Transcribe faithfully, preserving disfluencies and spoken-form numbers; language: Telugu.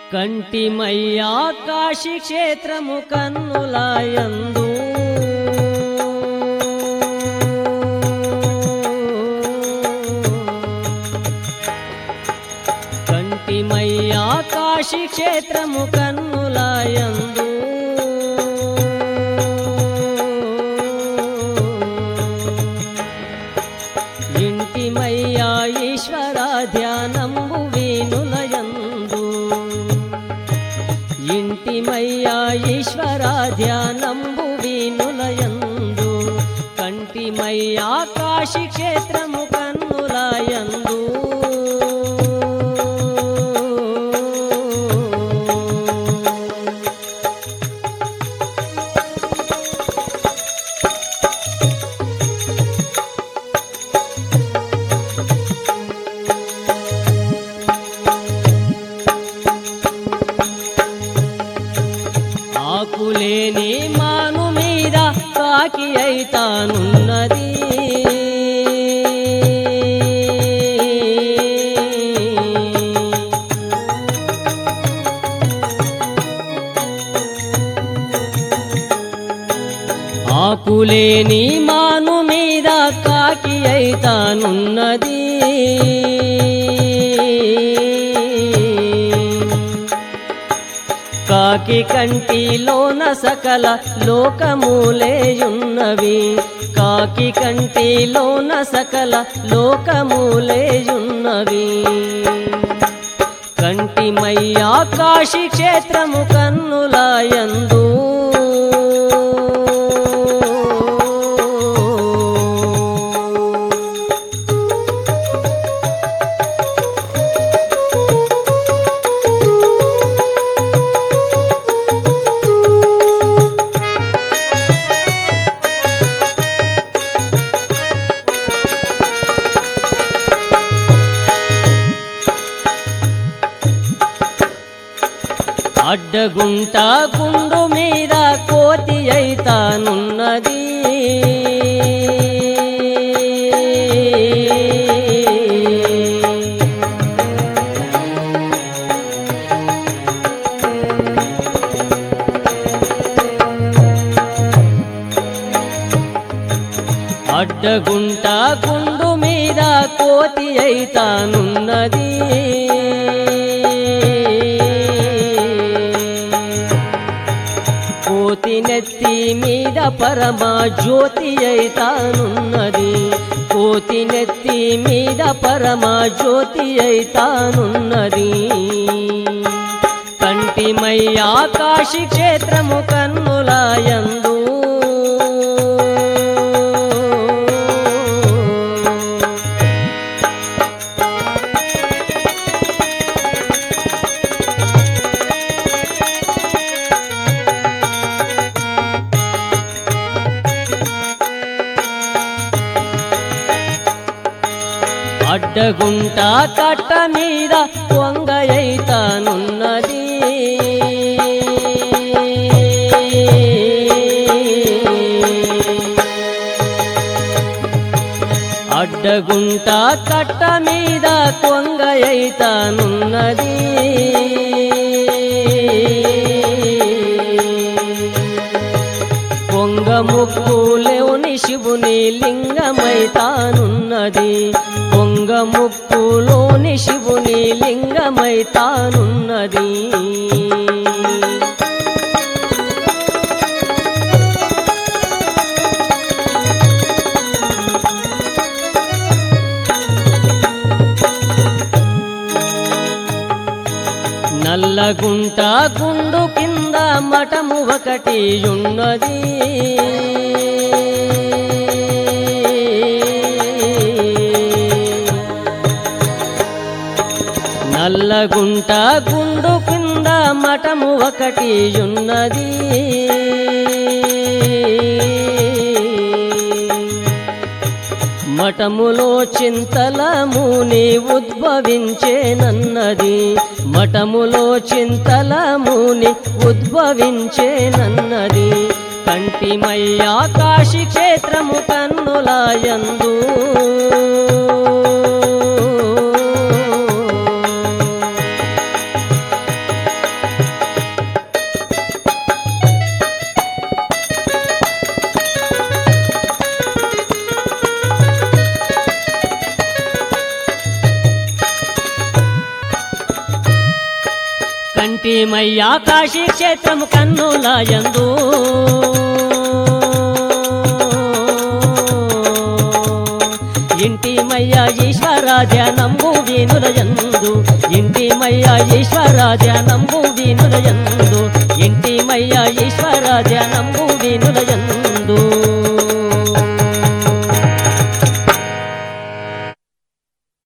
కంటిమయ్యా కాశీ క్షేత్రము కన్నులాయందు కంటిమయ్యా కాశీ క్షేత్రము కన్నులాయందు ఇంటిమయ్యా ఈశ్వర ధ్యానంబు వీనులయందు ఇంటిమయ్యా ఈశ్వర ధ్యానంబు వీనులయందు కంటిమయ్యా కాశీ క్షేత్రము కన్నులాయందు ఆకులేని మాను మీద కాకి అయితానున్నది ఆకులేని మాను మీద కాకి అయితానున్నది కాకి కంటిలోన సకల లోకములేయున్నవి కాకి కంటిలోన సకల లోకములేయున్నవి కంటిమయ్యా కాశీ క్షేత్రము కన్నులాయందు అడ్డగుంట గుండు మీద కోతి అయితానున్నది అడ్డగుంట గుండు మీద కోతి అయితానున్నది కోతి నెత్తి మీద పరమా జ్యోతి అయితానున్నది కోతి నెత్తి మీద పరమా జ్యోతి అయితానున్నది కంటిమయ్యా కాశీ క్షేత్రము కన్నులాయందు అడ్డగుంట కట్ట మీద వంగయైతానున్నది అడ్డగుంట కట్ట మీద కొంగయైతానున్నది కొంగ ముక్కులోని శివుని లింగమైతానున్నది కొంగ ముక్కులోని శివుని లింగమైతానున్నది నల్లగుంట గుండు కింద మఠము ఒకటి ఉన్నది నల్లగుంట గుండు కింద మఠము ఒకటి ఉన్నది మఠములో చింతల ముని ఉద్భవించేనన్నది మఠములో చింతల ముని ఉద్భవించేనన్నది కంటిమయ్యా కాశీ క్షేత్రము కన్నులాయందు ఇంటిమయ్యా కాశీ క్షేత్రము కన్నుల యందు ఇంటిమయ్యా ఈశ్వరాజ నంబు వీనుల యందు ఇంటిమయ్యా ఈశ్వరాజ నంబు వీనుల యందు ఇంటిమయ్యా ఈశ్వరాజ నంబు